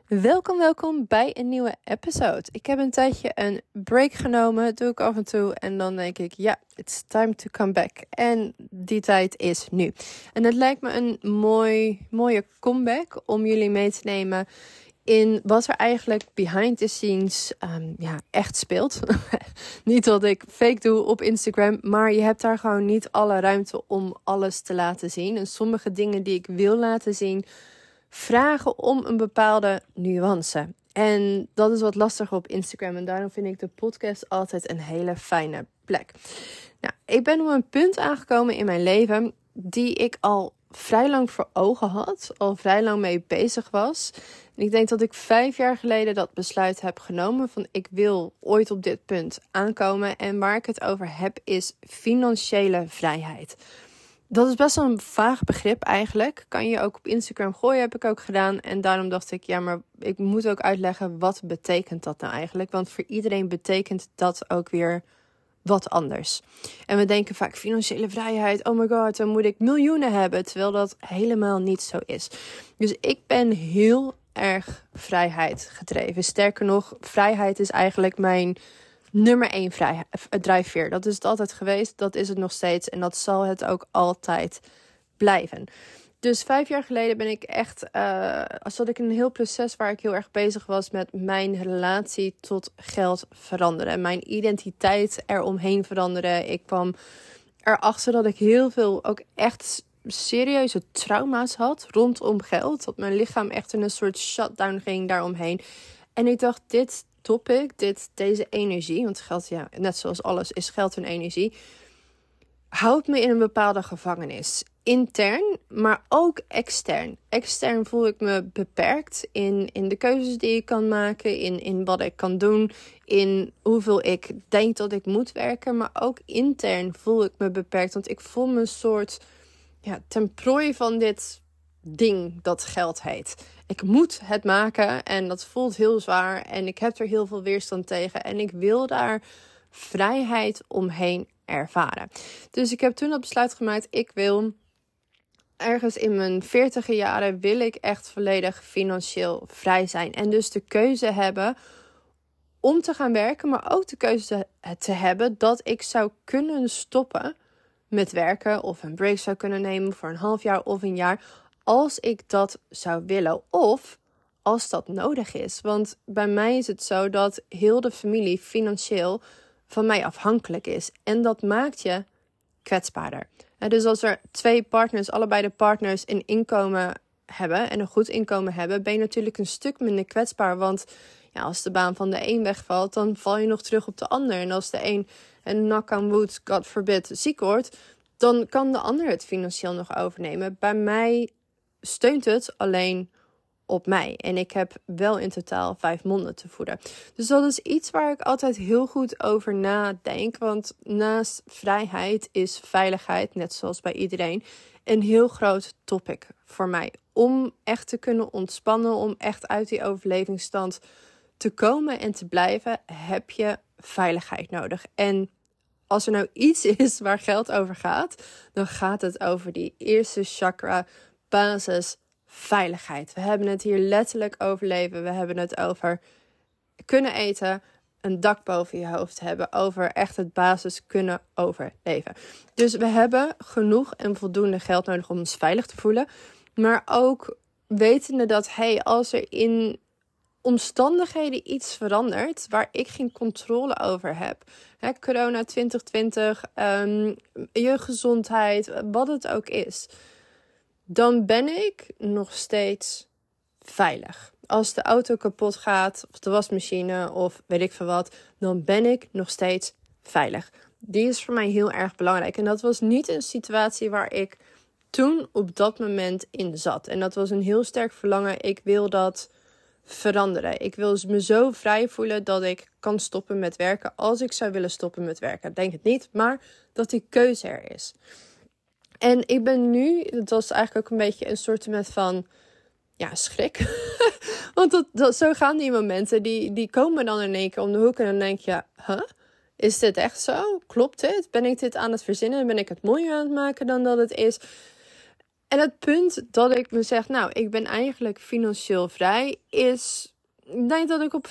Welkom bij een nieuwe episode. Ik heb een tijdje een break genomen, dat doe ik af en toe. En dan denk ik, ja, it's time to come back. En die tijd is nu. En het lijkt me een mooie comeback om jullie mee te nemen in wat er eigenlijk behind the scenes echt speelt. Niet dat ik fake doe op Instagram, maar je hebt daar gewoon niet alle ruimte om alles te laten zien. En sommige dingen die ik wil laten zien vragen om een bepaalde nuance. En dat is wat lastiger op Instagram. En daarom vind ik de podcast altijd een hele fijne plek. Nou, ik ben op een punt aangekomen in mijn leven die ik al vrij lang voor ogen had. Al vrij lang mee bezig was. En ik denk dat ik 5 jaar geleden dat besluit heb genomen. Van ik wil ooit op dit punt aankomen. En waar ik het over heb is financiële vrijheid. Dat is best wel een vaag begrip eigenlijk. Kan je ook op Instagram gooien, heb ik ook gedaan. En daarom dacht ik, ja, maar ik moet ook uitleggen wat betekent dat nou eigenlijk. Want voor iedereen betekent dat ook weer wat anders. En we denken vaak financiële vrijheid. Oh my god, dan moet ik miljoenen hebben. Terwijl dat helemaal niet zo is. Dus ik ben heel erg vrijheid gedreven. Sterker nog, vrijheid is eigenlijk mijn nummer 1 drijfveer. Dat is het altijd geweest, dat is het nog steeds en dat zal het ook altijd blijven. Dus 5 jaar geleden ben ik echt, zat ik in een heel proces waar ik heel erg bezig was met mijn relatie tot geld veranderen. En mijn identiteit eromheen veranderen. Ik kwam erachter dat ik heel veel ook echt serieuze trauma's had rondom geld. Dat mijn lichaam echt in een soort shutdown ging daaromheen. En ik dacht, dit topic, deze energie, want geld, ja, net zoals alles is geld en energie, houdt me in een bepaalde gevangenis. Intern, maar ook extern. Extern voel ik me beperkt in de keuzes die ik kan maken, in wat ik kan doen, in hoeveel ik denk dat ik moet werken. Maar ook intern voel ik me beperkt, want ik voel me een soort ten prooi van dit ding dat geld heet. Ik moet het maken en dat voelt heel zwaar en ik heb er heel veel weerstand tegen en ik wil daar vrijheid omheen ervaren. Dus ik heb toen dat besluit gemaakt, ik wil ergens in mijn 40e jaren wil ik echt volledig financieel vrij zijn. En dus de keuze hebben om te gaan werken, maar ook de keuze te hebben dat ik zou kunnen stoppen met werken of een break zou kunnen nemen voor een half jaar of een jaar, als ik dat zou willen of als dat nodig is. Want bij mij is het zo dat heel de familie financieel van mij afhankelijk is. En dat maakt je kwetsbaarder. En dus als er 2 partners, allebei de partners, een inkomen hebben en een goed inkomen hebben, ben je natuurlijk een stuk minder kwetsbaar. Want ja, als de baan van de een wegvalt, dan val je nog terug op de ander. En als de een, en knock on wood, God forbid, ziek wordt, dan kan de ander het financieel nog overnemen. Bij mij steunt het alleen op mij. En ik heb wel in totaal 5 monden te voeden. Dus dat is iets waar ik altijd heel goed over nadenk. Want naast vrijheid is veiligheid, net zoals bij iedereen, een heel groot topic voor mij. Om echt te kunnen ontspannen, om echt uit die overlevingsstand te komen en te blijven, heb je veiligheid nodig. En als er nou iets is waar geld over gaat, dan gaat het over die eerste chakra, basis, veiligheid. We hebben het hier letterlijk over leven. We hebben het over kunnen eten, een dak boven je hoofd hebben, over echt het basis kunnen overleven. Dus we hebben genoeg en voldoende geld nodig om ons veilig te voelen, maar ook wetende dat als er in omstandigheden iets verandert waar ik geen controle over heb, corona 2020, je gezondheid, wat het ook is, dan ben ik nog steeds veilig. Als de auto kapot gaat, of de wasmachine, of weet ik veel wat, dan ben ik nog steeds veilig. Die is voor mij heel erg belangrijk. En dat was niet een situatie waar ik toen op dat moment in zat. En dat was een heel sterk verlangen. Ik wil dat veranderen. Ik wil me zo vrij voelen dat ik kan stoppen met werken als ik zou willen stoppen met werken. Denk het niet, maar dat die keuze er is. En ik ben nu, dat was eigenlijk ook een beetje een soort van schrik. Want zo gaan die momenten, die komen dan in één keer om de hoek en dan denk je, is dit echt zo? Klopt dit? Ben ik dit aan het verzinnen? Ben ik het mooier aan het maken dan dat het is? En het punt dat ik me zeg, nou, ik ben eigenlijk financieel vrij, is, ik denk dat ik op 95%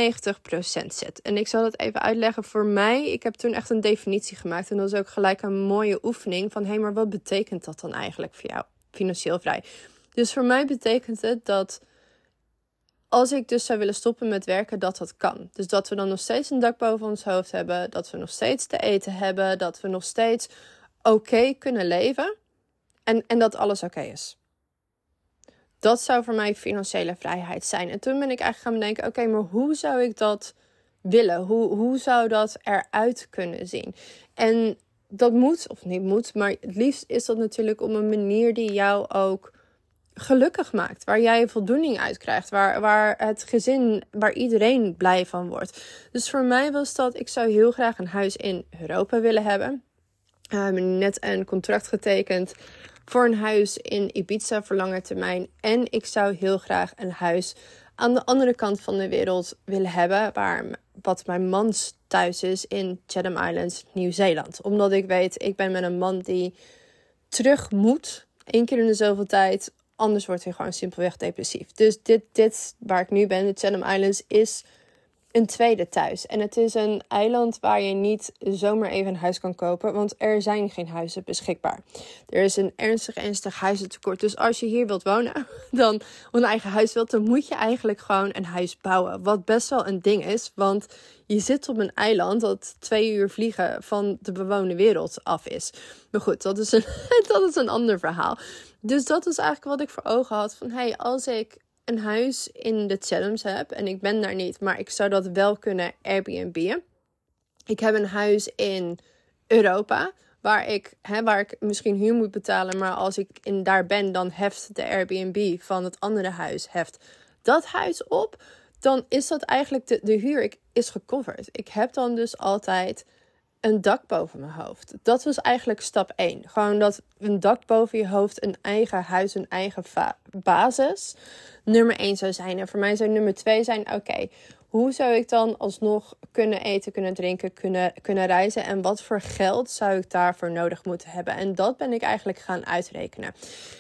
zit. En ik zal het even uitleggen voor mij. Ik heb toen echt een definitie gemaakt. En dat is ook gelijk een mooie oefening van, hé, maar wat betekent dat dan eigenlijk voor jou, financieel vrij? Dus voor mij betekent het dat als ik dus zou willen stoppen met werken, dat kan. Dus dat we dan nog steeds een dak boven ons hoofd hebben. Dat we nog steeds te eten hebben. Dat we nog steeds oké kunnen leven. En dat alles oké is. Dat zou voor mij financiële vrijheid zijn. En toen ben ik eigenlijk gaan bedenken, oké, maar hoe zou ik dat willen? Hoe zou dat eruit kunnen zien? En dat moet, of niet moet, maar het liefst is dat natuurlijk op een manier die jou ook gelukkig maakt. Waar jij voldoening uit krijgt. Waar het gezin, waar iedereen blij van wordt. Dus voor mij was dat, ik zou heel graag een huis in Europa willen hebben. We hebben net een contract getekend voor een huis in Ibiza voor lange termijn. En ik zou heel graag een huis aan de andere kant van de wereld willen hebben. Wat mijn mans thuis is in Chatham Islands, Nieuw-Zeeland. Omdat ik weet, ik ben met een man die terug moet. 1 keer in de zoveel tijd. Anders wordt hij gewoon simpelweg depressief. Dus dit waar ik nu ben, de Chatham Islands, is een tweede thuis. En het is een eiland waar je niet zomaar even een huis kan kopen. Want er zijn geen huizen beschikbaar. Er is een ernstig huizentekort. Dus als je hier wilt wonen, dan een eigen huis wilt, dan moet je eigenlijk gewoon een huis bouwen. Wat best wel een ding is. Want je zit op een eiland dat 2 uur vliegen van de bewoonde wereld af is. Maar goed, dat is een ander verhaal. Dus dat is eigenlijk wat ik voor ogen had. Van hey, als ik een huis in de Chathams heb en ik ben daar niet, maar ik zou dat wel kunnen Airbnb'en. Ik heb een huis in Europa waar ik misschien huur moet betalen, maar als ik daar ben, dan heft de Airbnb van het andere huis heft dat huis op. Dan is dat eigenlijk de huur is gecoverd. Ik heb dan dus altijd een dak boven mijn hoofd. Dat was eigenlijk stap 1. Gewoon dat een dak boven je hoofd, een eigen huis, een eigen basis nummer 1 zou zijn. En voor mij zou nummer 2 zijn, oké, hoe zou ik dan alsnog kunnen eten, kunnen drinken, kunnen reizen? En wat voor geld zou ik daarvoor nodig moeten hebben? En dat ben ik eigenlijk gaan uitrekenen.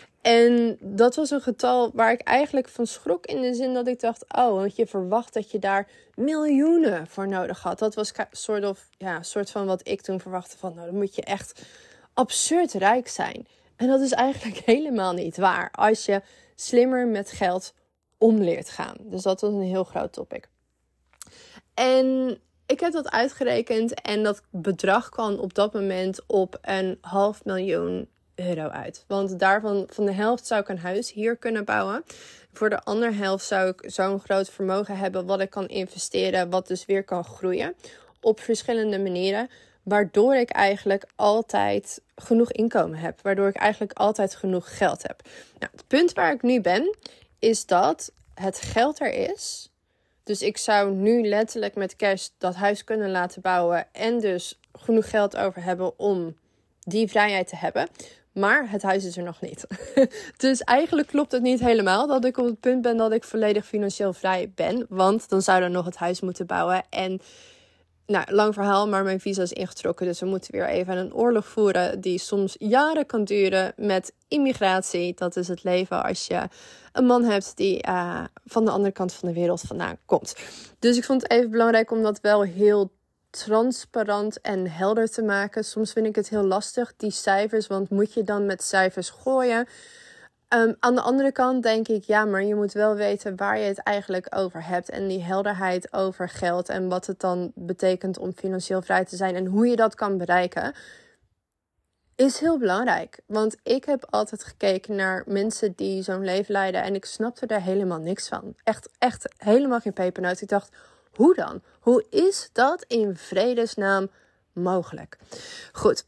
En dat was een getal waar ik eigenlijk van schrok, in de zin dat ik dacht, want je verwacht dat je daar miljoenen voor nodig had. Dat was soort van wat ik toen verwachtte van, dan moet je echt absurd rijk zijn. En dat is eigenlijk helemaal niet waar als je slimmer met geld om leert gaan. Dus dat was een heel groot topic. En ik heb dat uitgerekend en dat bedrag kwam op dat moment op €500.000 uit. Want daarvan, van de helft zou ik een huis hier kunnen bouwen. Voor de andere helft zou ik zo'n groot vermogen hebben wat ik kan investeren, wat dus weer kan groeien op verschillende manieren. Waardoor ik eigenlijk altijd genoeg inkomen heb. Waardoor ik eigenlijk altijd genoeg geld heb. Nou, het punt waar ik nu ben, is dat het geld er is. Dus ik zou nu letterlijk met cash dat huis kunnen laten bouwen. En dus genoeg geld over hebben om die vrijheid te hebben. Maar het huis is er nog niet. Dus eigenlijk klopt het niet helemaal dat ik op het punt ben dat ik volledig financieel vrij ben. Want dan zou er nog het huis moeten bouwen. En lang verhaal, maar mijn visa is ingetrokken. Dus we moeten weer even een oorlog voeren die soms jaren kan duren met immigratie. Dat is het leven als je een man hebt die van de andere kant van de wereld vandaan komt. Dus ik vond het even belangrijk om dat wel heel transparant en helder te maken. Soms vind ik het heel lastig, die cijfers, want moet je dan met cijfers gooien? Aan de andere kant denk ik, ja, maar je moet wel weten waar je het eigenlijk over hebt. En die helderheid over geld en wat het dan betekent om financieel vrij te zijn en hoe je dat kan bereiken, is heel belangrijk. Want ik heb altijd gekeken naar mensen die zo'n leven leiden en ik snapte daar helemaal niks van. Echt helemaal geen pepernoot. Ik dacht, hoe dan? Hoe is dat in vredesnaam mogelijk? Goed,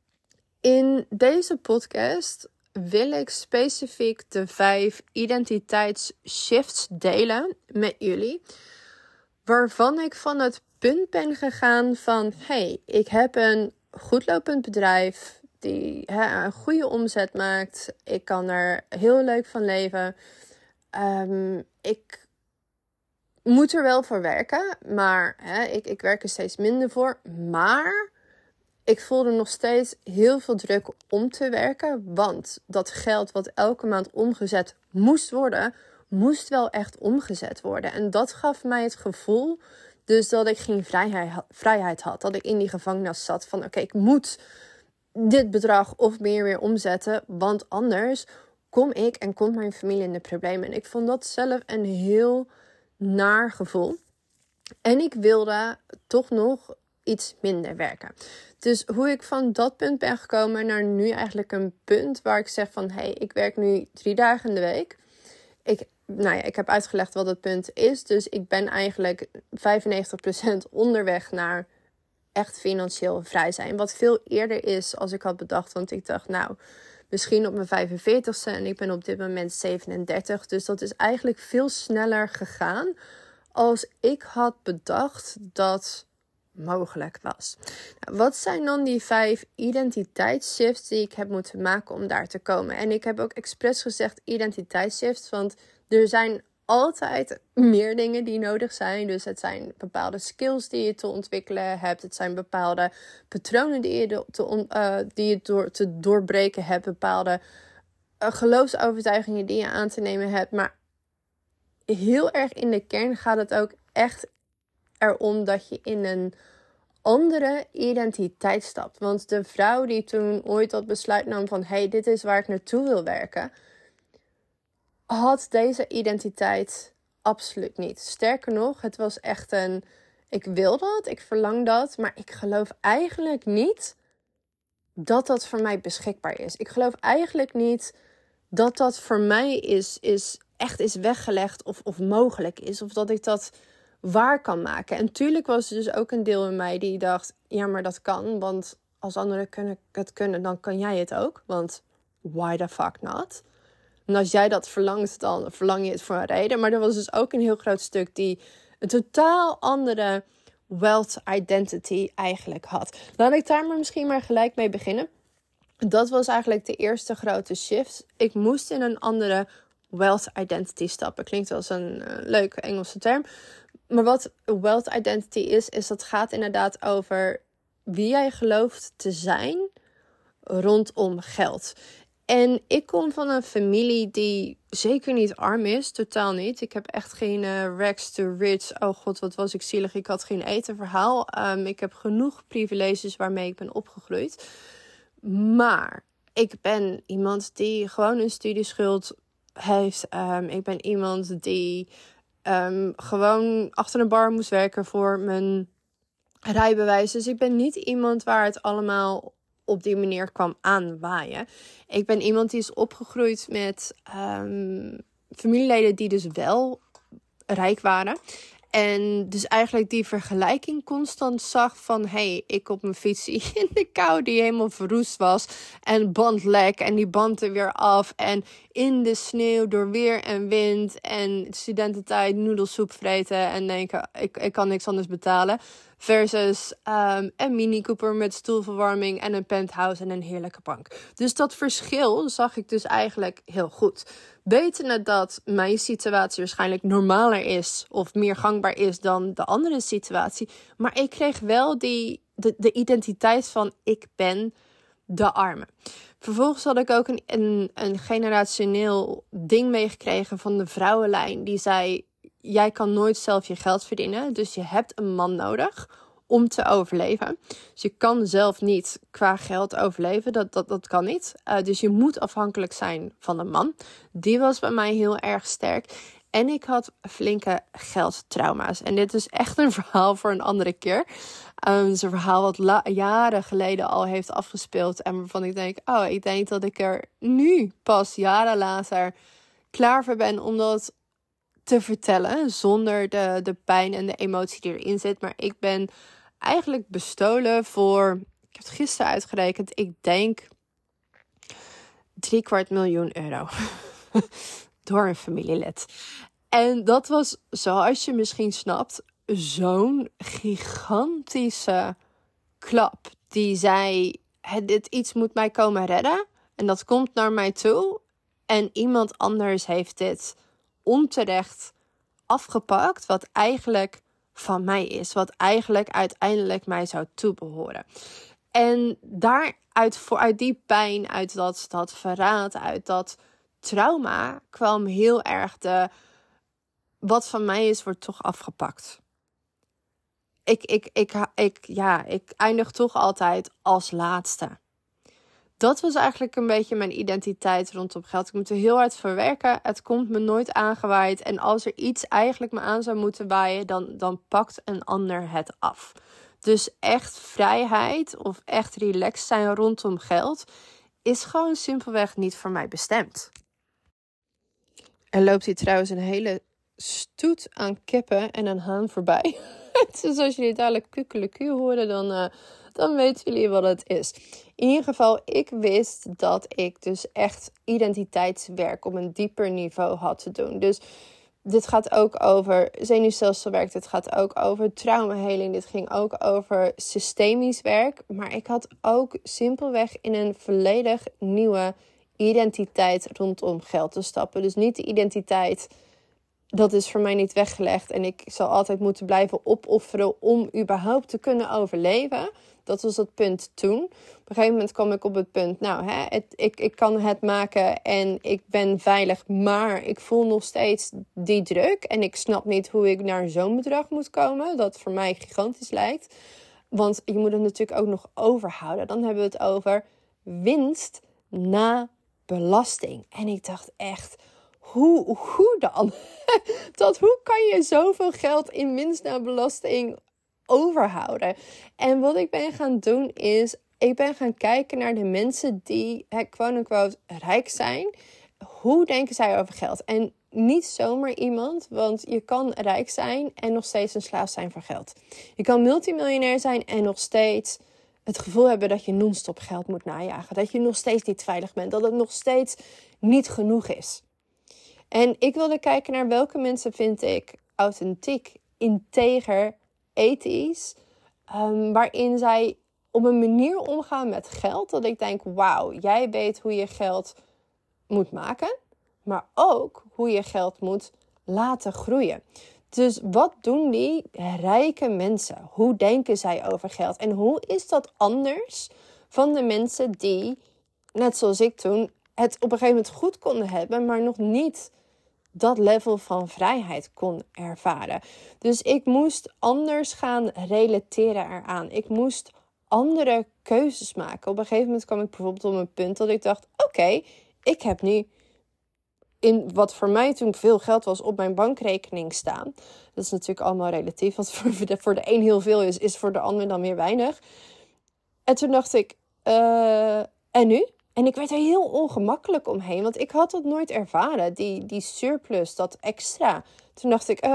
in deze podcast wil ik specifiek de 5 identiteitsshifts delen met jullie. Waarvan ik van het punt ben gegaan van, hey, ik heb een goed lopend bedrijf die een goede omzet maakt. Ik kan er heel leuk van leven. Ik moet er wel voor werken, maar ik werk er steeds minder voor. Maar ik voelde nog steeds heel veel druk om te werken. Want dat geld wat elke maand omgezet moest worden, moest wel echt omgezet worden. En dat gaf mij het gevoel dus dat ik geen vrijheid had. Dat ik in die gevangenis zat van oké, ik moet dit bedrag of meer weer omzetten. Want anders kom ik en komt mijn familie in de problemen. En ik vond dat zelf een heel naar gevoel. En ik wilde toch nog iets minder werken. Dus hoe ik van dat punt ben gekomen naar nu eigenlijk een punt waar ik zeg van ik werk nu 3 dagen in de week. Ik heb uitgelegd wat het punt is. Dus ik ben eigenlijk 95% onderweg naar echt financieel vrij zijn. Wat veel eerder is als ik had bedacht. Want ik dacht misschien op mijn 45ste en ik ben op dit moment 37. Dus dat is eigenlijk veel sneller gegaan als ik had bedacht dat mogelijk was. Wat zijn dan die 5 identiteitsshifts die ik heb moeten maken om daar te komen? En ik heb ook expres gezegd identiteitsshifts, want er zijn altijd meer dingen die nodig zijn. Dus het zijn bepaalde skills die je te ontwikkelen hebt. Het zijn bepaalde patronen die je te doorbreken hebt. Bepaalde geloofsovertuigingen die je aan te nemen hebt. Maar heel erg in de kern gaat het ook echt erom dat je in een andere identiteit stapt. Want de vrouw die toen ooit dat besluit nam van dit is waar ik naartoe wil werken, had deze identiteit absoluut niet. Sterker nog, het was echt ik wil dat, ik verlang dat, maar ik geloof eigenlijk niet dat dat voor mij beschikbaar is. Ik geloof eigenlijk niet dat dat voor mij is weggelegd of mogelijk is. Of dat ik dat waar kan maken. En tuurlijk was er dus ook een deel in mij die dacht, ja, maar dat kan. Want als anderen het kunnen, dan kan jij het ook. Want why the fuck not? En als jij dat verlangt, dan verlang je het voor een reden. Maar er was dus ook een heel groot stuk die een totaal andere wealth identity eigenlijk had. Laat ik daar misschien maar gelijk mee beginnen. Dat was eigenlijk de eerste grote shift. Ik moest in een andere wealth identity stappen. Klinkt als een leuke Engelse term. Maar wat wealth identity is dat gaat inderdaad over wie jij gelooft te zijn rondom geld. En ik kom van een familie die zeker niet arm is, totaal niet. Ik heb echt geen rags to rich, oh god wat was ik zielig, ik had geen eten verhaal. Ik heb genoeg privileges waarmee ik ben opgegroeid. Maar ik ben iemand die gewoon een studieschuld heeft. Ik ben iemand die gewoon achter een bar moest werken voor mijn rijbewijs. Dus ik ben niet iemand waar het allemaal op die manier kwam aanwaaien. Ik ben iemand die is opgegroeid met familieleden die dus wel rijk waren. En dus eigenlijk die vergelijking constant zag van ik op mijn fietsie in de kou die helemaal verroest was. En bandlek en die band er weer af. En in de sneeuw door weer en wind. En studententijd noedelsoep vreten en denken ik kan niks anders betalen. Versus een Mini Cooper met stoelverwarming en een penthouse en een heerlijke bank. Dus dat verschil zag ik dus eigenlijk heel goed. Wetende dat mijn situatie waarschijnlijk normaler is of meer gangbaar is dan de andere situatie. Maar ik kreeg wel de identiteit van ik ben de arme. Vervolgens had ik ook een generationeel ding meegekregen van de vrouwenlijn. Die zei, jij kan nooit zelf je geld verdienen. Dus je hebt een man nodig om te overleven. Dus je kan zelf niet qua geld overleven. Dat kan niet. Dus je moet afhankelijk zijn van een man. Die was bij mij heel erg sterk. En ik had flinke geldtrauma's. En dit is echt een verhaal voor een andere keer. Het is een verhaal wat jaren geleden al heeft afgespeeld. En waarvan ik denk, ik denk dat ik er nu pas jaren later klaar voor ben om dat te vertellen. Zonder de pijn en de emotie die erin zit. Maar ik ben eigenlijk bestolen voor, ik heb het gisteren uitgerekend, ik denk €250.000 door een familielid. En dat was, zoals je misschien snapt, zo'n gigantische klap. Die zei, dit iets moet mij komen redden. En dat komt naar mij toe. En iemand anders heeft dit onterecht afgepakt. Wat eigenlijk van mij is. Wat eigenlijk uiteindelijk mij zou toebehoren. En uit die pijn, uit dat verraad, uit dat trauma kwam heel erg wat van mij is, wordt toch afgepakt. Ik eindig toch altijd als laatste. Dat was eigenlijk een beetje mijn identiteit rondom geld. Ik moet er heel hard voor werken. Het komt me nooit aangewaaid. En als er iets eigenlijk me aan zou moeten waaien, dan pakt een ander het af. Dus echt vrijheid of echt relaxed zijn rondom geld is gewoon simpelweg niet voor mij bestemd. Er loopt hier trouwens een hele stoet aan kippen en een haan voorbij. Dus als jullie dadelijk kukkeleku horen, dan weten jullie wat het is. In ieder geval, ik wist dat ik dus echt identiteitswerk op een dieper niveau had te doen. Dus dit gaat ook over zenuwstelselwerk, dit gaat ook over traumaheling, dit ging ook over systemisch werk. Maar ik had ook simpelweg in een volledig nieuwe identiteit rondom geld te stappen. Dus niet de identiteit, dat is voor mij niet weggelegd en ik zal altijd moeten blijven opofferen om überhaupt te kunnen overleven. Dat was het punt toen. Op een gegeven moment kwam ik op het punt, ik kan het maken en ik ben veilig, maar ik voel nog steeds die druk. En ik snap niet hoe ik naar zo'n bedrag moet komen, dat voor mij gigantisch lijkt. Want je moet het natuurlijk ook nog overhouden. Dan hebben we het over winst na belasting. En ik dacht echt, hoe dan? Hoe kan je zoveel geld in winst na belasting overhouden? En wat ik ben gaan doen is, ik ben gaan kijken naar de mensen die quote-unquote rijk zijn. Hoe denken zij over geld? En niet zomaar iemand, want je kan rijk zijn en nog steeds een slaaf zijn van geld. Je kan multimiljonair zijn en nog steeds het gevoel hebben dat je non-stop geld moet najagen. Dat je nog steeds niet veilig bent. Dat het nog steeds niet genoeg is. En ik wilde kijken naar welke mensen vind ik authentiek, integer, ethisch. Waarin zij op een manier omgaan met geld. Dat ik denk, wauw, jij weet hoe je geld moet maken. Maar ook hoe je geld moet laten groeien. Dus wat doen die rijke mensen? Hoe denken zij over geld? En hoe is dat anders van de mensen die, net zoals ik toen, het op een gegeven moment goed konden hebben, maar nog niet dat level van vrijheid kon ervaren. Dus ik moest anders gaan relateren eraan. Ik moest andere keuzes maken. Op een gegeven moment kwam ik bijvoorbeeld op een punt dat ik dacht, oké, ik heb nu in wat voor mij toen veel geld was op mijn bankrekening staan. Dat is natuurlijk allemaal relatief. Wat voor de een heel veel is voor de ander dan weer weinig. En toen dacht ik, en nu? En ik werd er heel ongemakkelijk omheen. Want ik had dat nooit ervaren. Die surplus, dat extra. Toen dacht ik,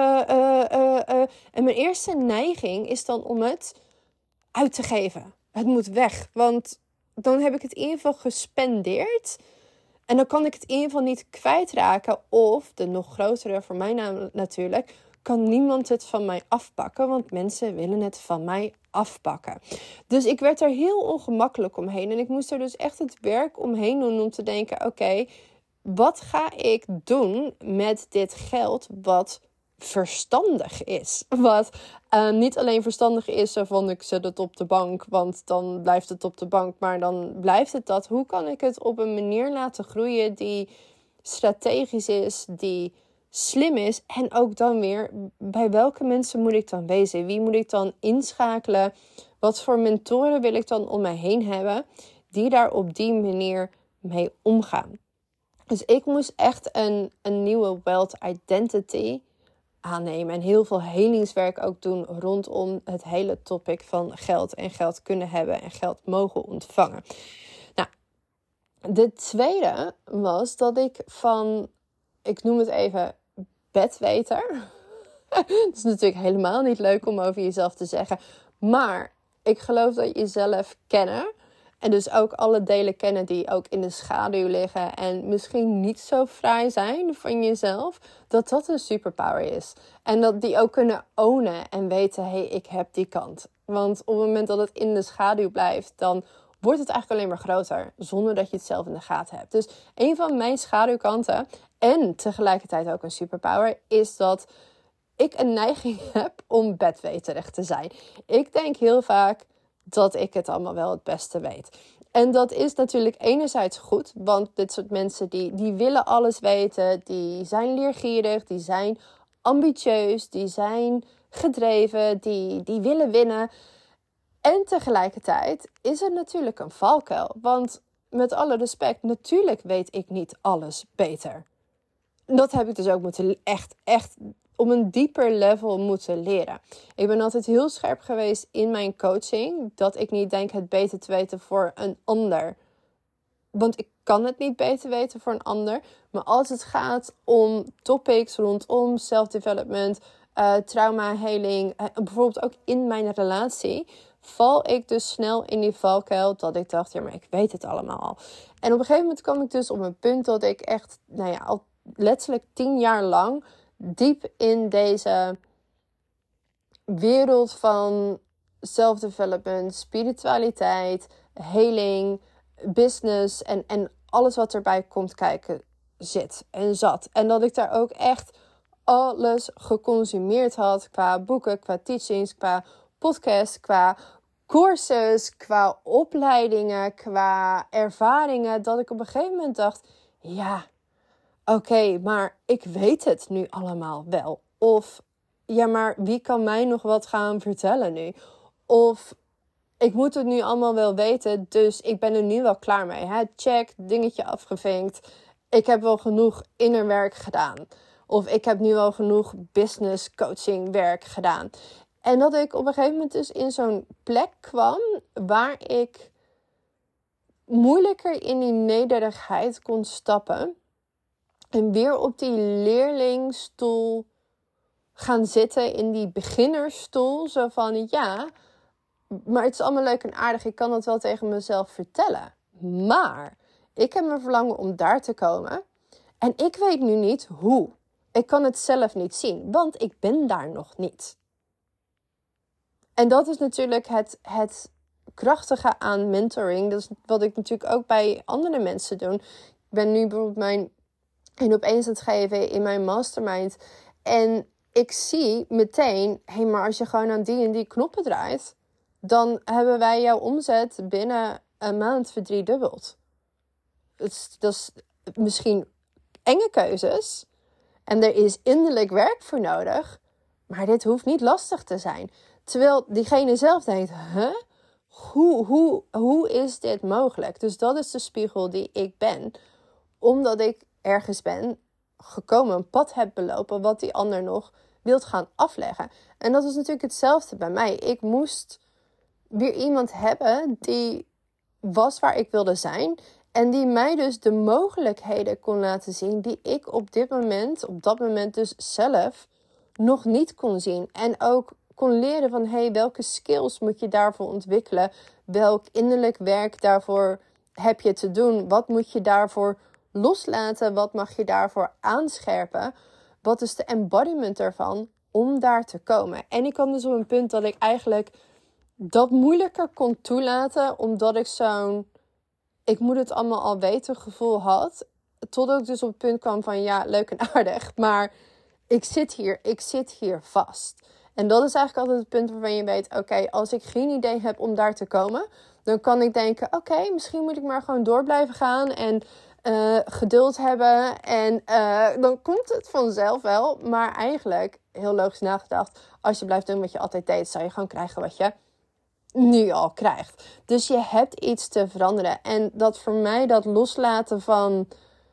En mijn eerste neiging is dan om het uit te geven. Het moet weg. Want dan heb ik het in ieder geval gespendeerd. En dan kan ik het in ieder geval niet kwijtraken. Of, de nog grotere voor mij natuurlijk, kan niemand het van mij afpakken. Want mensen willen het van mij afpakken. Dus ik werd er heel ongemakkelijk omheen. En ik moest er dus echt het werk omheen doen om te denken, oké, wat ga ik doen met dit geld wat verstandig is? Wat niet alleen verstandig is, zo van ik zet het op de bank, want dan blijft het op de bank, maar dan blijft het dat. Hoe kan ik het op een manier laten groeien die strategisch is, die slim is? En ook dan weer, bij welke mensen moet ik dan wezen? Wie moet ik dan inschakelen? Wat voor mentoren wil ik dan om mij heen hebben die daar op die manier mee omgaan? Dus ik moest echt een nieuwe wealth identity aannemen. En heel veel helingswerk ook doen rondom het hele topic van geld en geld kunnen hebben en geld mogen ontvangen. Nou, de tweede was dat ik noem het even bedweter. Dat is natuurlijk helemaal niet leuk om over jezelf te zeggen. Maar ik geloof dat jezelf kennen. En dus ook alle delen kennen die ook in de schaduw liggen. En misschien niet zo fraai zijn van jezelf. Dat een superpower is. En dat die ook kunnen ownen en weten, hey, ik heb die kant. Want op het moment dat het in de schaduw blijft, dan wordt het eigenlijk alleen maar groter. Zonder dat je het zelf in de gaten hebt. Dus een van mijn schaduwkanten, en tegelijkertijd ook een superpower, is dat ik een neiging heb om bedweterig te zijn. Ik denk heel vaak, dat ik het allemaal wel het beste weet. En dat is natuurlijk enerzijds goed, want dit soort mensen die willen alles weten, die zijn leergierig, die zijn ambitieus, die zijn gedreven, die willen winnen. En tegelijkertijd is het natuurlijk een valkuil, want met alle respect, natuurlijk weet ik niet alles beter. Dat heb ik dus ook moeten echt op een dieper level moeten leren. Ik ben altijd heel scherp geweest in mijn coaching. Dat ik niet denk het beter te weten voor een ander. Want ik kan het niet beter weten voor een ander. Maar als het gaat om topics rondom self-development, trauma, heling, bijvoorbeeld ook in mijn relatie, val ik dus snel in die valkuil dat ik dacht, ja, maar ik weet het allemaal al. En op een gegeven moment kwam ik dus op een punt dat ik echt, al letterlijk 10 jaar lang diep in deze wereld van self-development, spiritualiteit, heling, business en alles wat erbij komt kijken zit en zat. En dat ik daar ook echt alles geconsumeerd had qua boeken, qua teachings, qua podcasts, qua courses, qua opleidingen, qua ervaringen. Dat ik op een gegeven moment dacht, ja, oké, maar ik weet het nu allemaal wel. Of, ja, maar wie kan mij nog wat gaan vertellen nu? Of, ik moet het nu allemaal wel weten, dus ik ben er nu wel klaar mee. Hè? Check, dingetje afgevinkt. Ik heb wel genoeg innerwerk gedaan. Of ik heb nu wel genoeg business coaching werk gedaan. En dat ik op een gegeven moment dus in zo'n plek kwam waar ik moeilijker in die nederigheid kon stappen. En weer op die leerlingstoel gaan zitten, in die beginnersstoel. Zo van, ja, maar het is allemaal leuk en aardig. Ik kan het wel tegen mezelf vertellen. Maar ik heb mijn verlangen om daar te komen. En ik weet nu niet hoe. Ik kan het zelf niet zien, want ik ben daar nog niet. En dat is natuurlijk het krachtige aan mentoring. Dat is wat ik natuurlijk ook bij andere mensen doe. Ik ben nu bijvoorbeeld mijn 1-op-1 aan het geven in mijn mastermind. En ik zie meteen, hé, maar als je gewoon aan die en die knoppen draait, dan hebben wij jouw omzet binnen een maand verdriedubbeld. Dat is misschien enge keuzes. En er is innerlijk werk voor nodig. Maar dit hoeft niet lastig te zijn. Terwijl diegene zelf denkt, huh? Hoe is dit mogelijk? Dus dat is de spiegel die ik ben. Omdat ik ergens ben gekomen, een pad heb belopen wat die ander nog wilt gaan afleggen. En dat is natuurlijk hetzelfde bij mij. Ik moest weer iemand hebben die was waar ik wilde zijn. En die mij dus de mogelijkheden kon laten zien die ik op dat moment dus zelf nog niet kon zien. En ook kon leren van, welke skills moet je daarvoor ontwikkelen? Welk innerlijk werk daarvoor heb je te doen? Wat moet je daarvoor loslaten? Wat mag je daarvoor aanscherpen? Wat is de embodiment ervan om daar te komen? En ik kwam dus op een punt dat ik eigenlijk dat moeilijker kon toelaten, omdat ik zo'n ik moet het allemaal al weten gevoel had. Totdat ik dus op het punt kwam van, ja, leuk en aardig, maar ik zit hier vast. En dat is eigenlijk altijd het punt waarvan je weet, oké, als ik geen idee heb om daar te komen, dan kan ik denken, oké, misschien moet ik maar gewoon door blijven gaan en geduld hebben. En dan komt het vanzelf wel. Maar eigenlijk, heel logisch nagedacht, als je blijft doen wat je altijd deed, zou je gewoon krijgen wat je nu al krijgt. Dus je hebt iets te veranderen. En dat voor mij, dat loslaten van,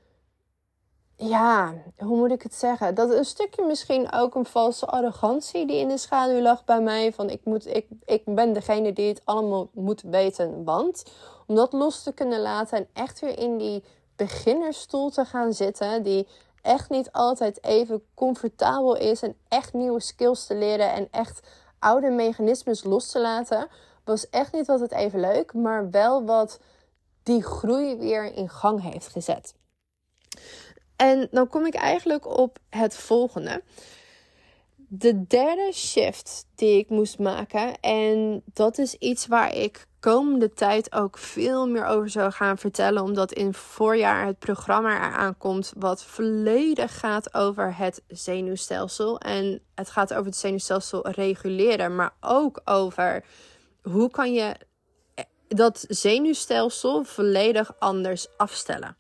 ja, hoe moet ik het zeggen? Dat een stukje misschien ook een valse arrogantie die in de schaduw lag bij mij. Van ik ben degene die het allemaal moet weten. Want om dat los te kunnen laten en echt weer in die beginnersstoel te gaan zitten, die echt niet altijd even comfortabel is, en echt nieuwe skills te leren en echt oude mechanismes los te laten, was echt niet altijd even leuk, maar wel wat die groei weer in gang heeft gezet. En dan kom ik eigenlijk op het volgende. De derde shift die ik moest maken, en dat is iets waar ik komende tijd ook veel meer over zou gaan vertellen, omdat in voorjaar het programma eraan komt wat volledig gaat over het zenuwstelsel. En het gaat over het zenuwstelsel reguleren, maar ook over hoe kan je dat zenuwstelsel volledig anders afstellen?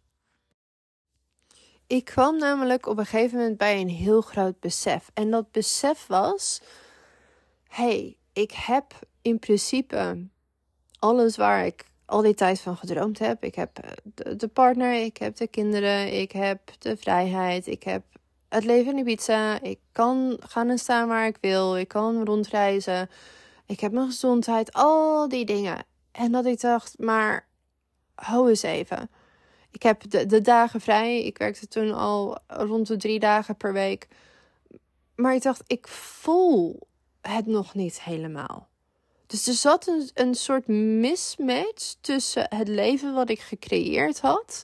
Ik kwam namelijk op een gegeven moment bij een heel groot besef. En dat besef was, ik heb in principe alles waar ik al die tijd van gedroomd heb. Ik heb de partner, ik heb de kinderen, ik heb de vrijheid, ik heb het leven in Ibiza. Ik kan gaan en staan waar ik wil, ik kan rondreizen. Ik heb mijn gezondheid, al die dingen. En dat ik dacht, maar hou eens even. Ik heb de dagen vrij. Ik werkte toen al rond de 3 dagen per week. Maar ik dacht, ik voel het nog niet helemaal. Dus er zat een soort mismatch tussen het leven wat ik gecreëerd had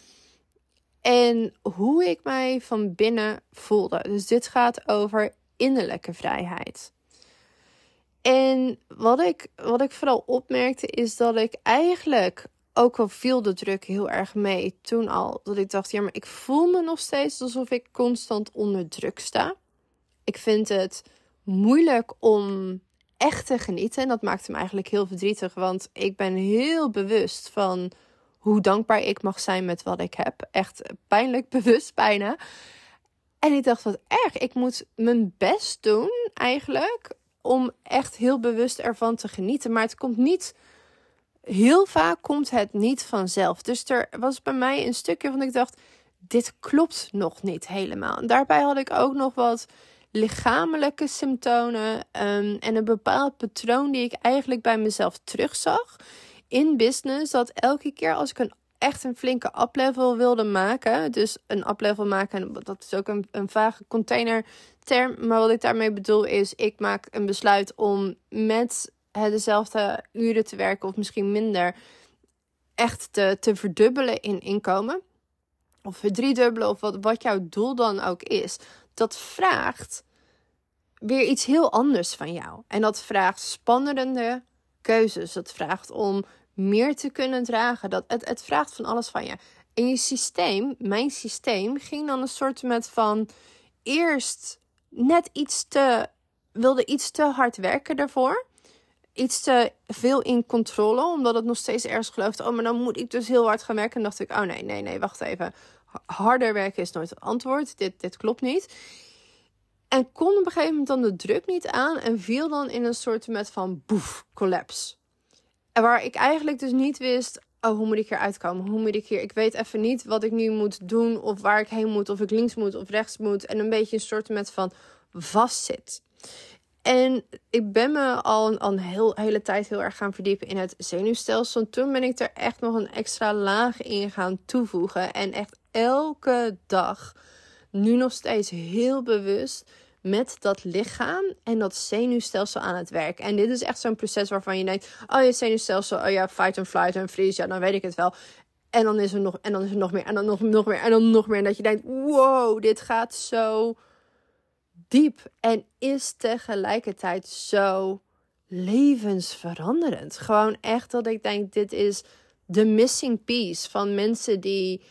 en hoe ik mij van binnen voelde. Dus dit gaat over innerlijke vrijheid. En wat ik vooral opmerkte is dat ik eigenlijk, ook al viel de druk heel erg mee toen al, dat ik dacht, ja, maar ik voel me nog steeds alsof ik constant onder druk sta. Ik vind het moeilijk om echt te genieten. En dat maakte me eigenlijk heel verdrietig. Want ik ben heel bewust van hoe dankbaar ik mag zijn met wat ik heb. Echt pijnlijk bewust bijna. En ik dacht, wat erg. Ik moet mijn best doen eigenlijk om echt heel bewust ervan te genieten. Maar het komt niet... Heel vaak komt het niet vanzelf. Dus er was bij mij een stukje van ik dacht, dit klopt nog niet helemaal. En daarbij had ik ook nog wat lichamelijke symptomen en een bepaald patroon die ik eigenlijk bij mezelf terugzag in business. Dat elke keer als ik echt een flinke up-level wilde maken, dus een up-level maken, dat is ook een vage containerterm, maar wat ik daarmee bedoel is, ik maak een besluit om met dezelfde uren te werken of misschien minder, echt te verdubbelen in inkomen. Of verdriedubbelen of wat jouw doel dan ook is. Dat vraagt weer iets heel anders van jou. En dat vraagt spannende keuzes. Dat vraagt om meer te kunnen dragen. Het vraagt van alles van je. En je systeem, mijn systeem, ging dan een soort met van eerst net wilde iets te hard werken daarvoor. Iets te veel in controle, omdat het nog steeds ergens geloofde. Oh, maar dan moet ik dus heel hard gaan werken. En dacht ik, oh nee, wacht even. Harder werken is nooit het antwoord. Dit klopt niet. En kon op een gegeven moment dan de druk niet aan. En viel dan in een soort met van boef, collapse. En waar ik eigenlijk dus niet wist, oh, hoe moet ik hier uitkomen? Hoe moet ik hier? Ik weet even niet wat ik nu moet doen. Of waar ik heen moet. Of ik links moet of rechts moet. En een beetje een soort met van vastzit. En ik ben me al een hele tijd heel erg gaan verdiepen in het zenuwstelsel. En toen ben ik er echt nog een extra laag in gaan toevoegen. En echt elke dag, nu nog steeds heel bewust, met dat lichaam en dat zenuwstelsel aan het werk. En dit is echt zo'n proces waarvan je denkt, oh je zenuwstelsel, oh ja, fight and flight en freeze, ja, dan weet ik het wel. En dan is er nog, en dan is er nog meer, en dan nog meer, en dan nog meer. En dat je denkt, wow, dit gaat zo diep en is tegelijkertijd zo levensveranderend. Gewoon echt dat ik denk, dit is de missing piece van mensen die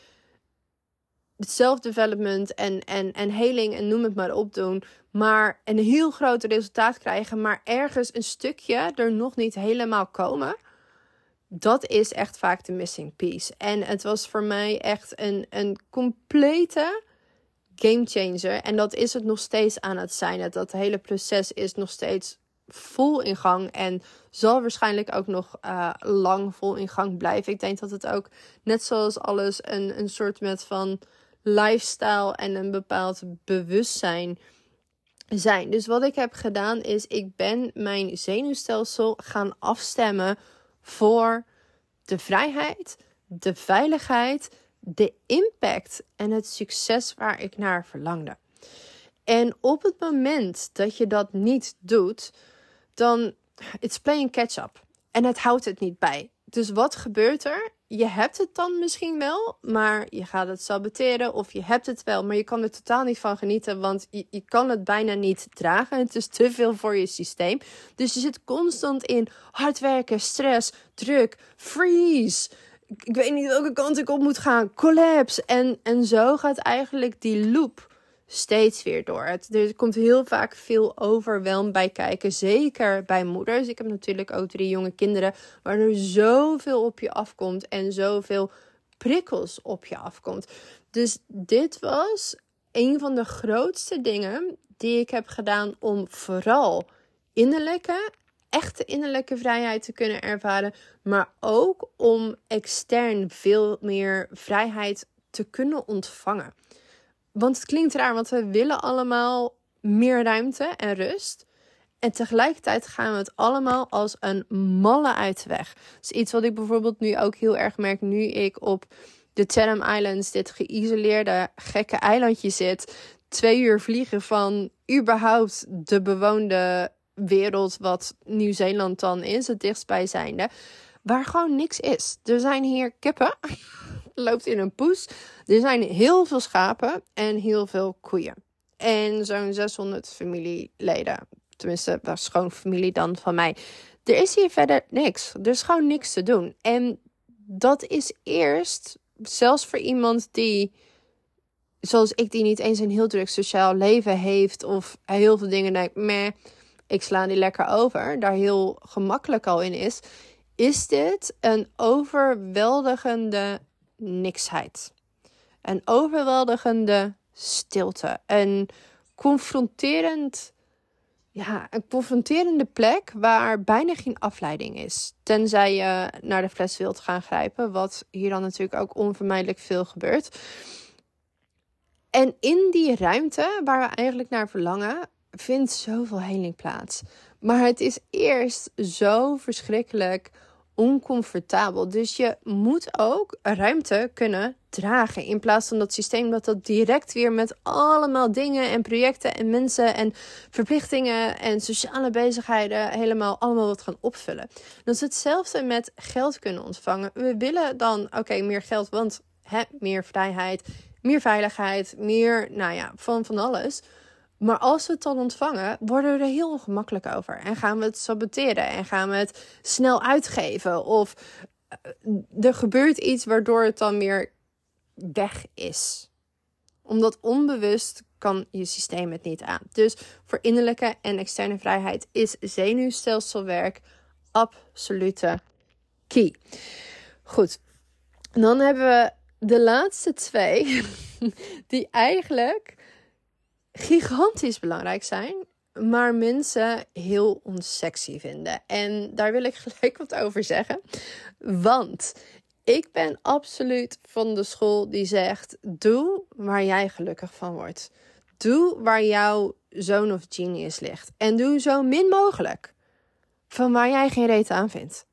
self-development en healing en noem het maar op doen, maar een heel groot resultaat krijgen, maar ergens een stukje er nog niet helemaal komen. Dat is echt vaak de missing piece. En het was voor mij echt een complete game changer. En dat is het nog steeds aan het zijn. Dat hele proces is nog steeds vol in gang. En zal waarschijnlijk ook nog lang vol in gang blijven. Ik denk dat het ook, net zoals alles, een soort met van lifestyle en een bepaald bewustzijn zijn. Dus wat ik heb gedaan is, ik ben mijn zenuwstelsel gaan afstemmen voor de vrijheid, de veiligheid, de impact en het succes waar ik naar verlangde. En op het moment dat je dat niet doet, dan it's playing catch-up. En het houdt het niet bij. Dus wat gebeurt er? Je hebt het dan misschien wel, maar je gaat het saboteren. Of je hebt het wel, maar je kan er totaal niet van genieten. Want je kan het bijna niet dragen. Het is te veel voor je systeem. Dus je zit constant in hard werken, stress, druk, freeze. Ik weet niet welke kant ik op moet gaan. Collapse. En zo gaat eigenlijk die loop steeds weer door. Er komt heel vaak veel overweldigd bij kijken. Zeker bij moeders. Ik heb natuurlijk ook 3 jonge kinderen. Waar er zoveel op je afkomt. En zoveel prikkels op je afkomt. Dus dit was een van de grootste dingen die ik heb gedaan om vooral echte innerlijke vrijheid te kunnen ervaren. Maar ook om extern veel meer vrijheid te kunnen ontvangen. Want het klinkt raar, want we willen allemaal meer ruimte en rust. En tegelijkertijd gaan we het allemaal als een malle uit de weg. Dus iets wat ik bijvoorbeeld nu ook heel erg merk, nu ik op de Chatham Islands, dit geïsoleerde gekke eilandje zit. 2 uur vliegen van überhaupt de bewoonde wereld, wat Nieuw-Zeeland dan is, het dichtstbijzijnde. Waar gewoon niks is. Er zijn hier kippen. Loopt in een poes. Er zijn heel veel schapen en heel veel koeien. En zo'n 600 familieleden. Tenminste, dat is gewoon familie dan van mij. Er is hier verder niks. Er is gewoon niks te doen. En dat is eerst, zelfs voor iemand die, zoals ik, die niet eens een heel druk sociaal leven heeft. Of heel veel dingen denkt, ik sla die lekker over. Daar heel gemakkelijk al in is. Is dit een overweldigende niksheid. Een overweldigende stilte. Een confronterende plek waar bijna geen afleiding is. Tenzij je naar de fles wilt gaan grijpen. Wat hier dan natuurlijk ook onvermijdelijk veel gebeurt. En in die ruimte waar we eigenlijk naar verlangen, vindt zoveel heling plaats. Maar het is eerst zo verschrikkelijk oncomfortabel. Dus je moet ook ruimte kunnen dragen. In plaats van dat systeem dat direct weer met allemaal dingen en projecten en mensen en verplichtingen en sociale bezigheden allemaal wat gaan opvullen. Dat is hetzelfde met geld kunnen ontvangen. We willen dan, meer geld, want meer vrijheid, meer veiligheid, meer, van alles. Maar als we het dan ontvangen, worden we er heel ongemakkelijk over. En gaan we het saboteren. En gaan we het snel uitgeven. Of er gebeurt iets waardoor het dan weer weg is. Omdat onbewust kan je systeem het niet aan. Dus voor innerlijke en externe vrijheid is zenuwstelselwerk absolute key. Goed. En dan hebben we de laatste 2. Die eigenlijk gigantisch belangrijk zijn, maar mensen heel onsexy vinden. En daar wil ik gelijk wat over zeggen. Want ik ben absoluut van de school die zegt, doe waar jij gelukkig van wordt. Doe waar jouw zone of genius ligt. En doe zo min mogelijk van waar jij geen reet aan vindt.